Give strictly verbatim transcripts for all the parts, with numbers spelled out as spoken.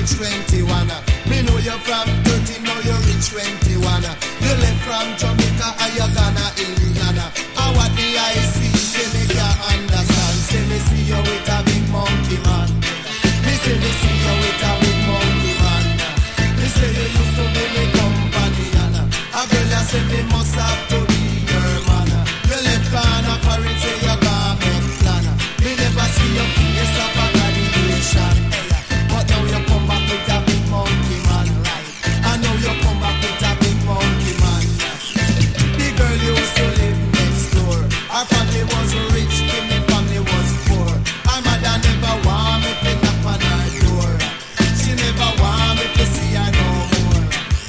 reach twenty-one. Me know you're from thirteen, now you reach twenty-one. You left from Jamaica and you're gonna England. And what the I see, say me can't understand. Say me see you with a big monkey man. Me say me see you with a big monkey man. Me say you used to be me companion. A girl you say me must have to be your man. You left on a foreign, say you got make plan. Me never see your face up a graduation. But now you come back with a big monkey man, right? And now you come back with a big monkey man. The girl used to live next door. Her family was rich, the family was poor. Her mother never want me to knock on her door. She never want me to see her no more.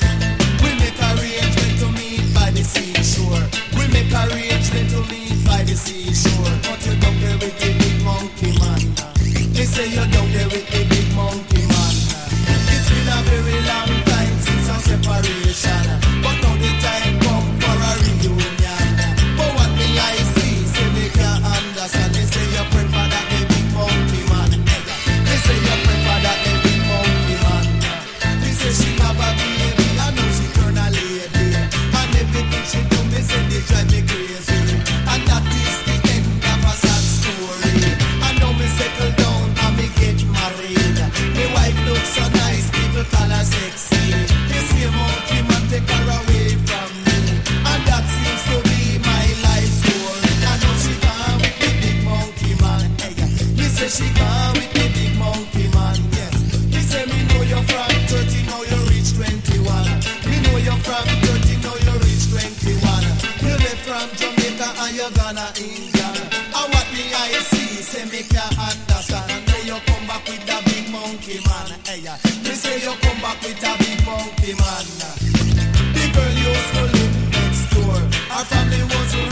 We make arrangement to meet by the seashore. We make arrangement to meet by the seashore. But you don't get with the big monkey man. They say you don't get with the big monkey man. It's been a very long time since our separation, but now the time come for a reunion. But what me I see, say me can't understand. They say you prefer that the big monkey man. They say you prefer that the big monkey man. They say she have a baby, I know she turn a lady. And everything she do, me say they drive me crazy. And that is the end of a sad story. And now me settle down and me get married. My wife looks so nice, people call her sexy. The same monkey man take her away from me. And that seems to be my life story. I know she gone with the big monkey man. Hey, me say she gone with the big monkey man, yes. Me say me know you're from thirty, now you reach twenty-one. Me know you're from thirty, now you reach twenty-one. You left from Jamaica and you're gonna England. And what me I see, say me can't understand. And then you come back with the big monkey man. Hey, me say you come back with a big monkey man. The girl used to live next door. Her family was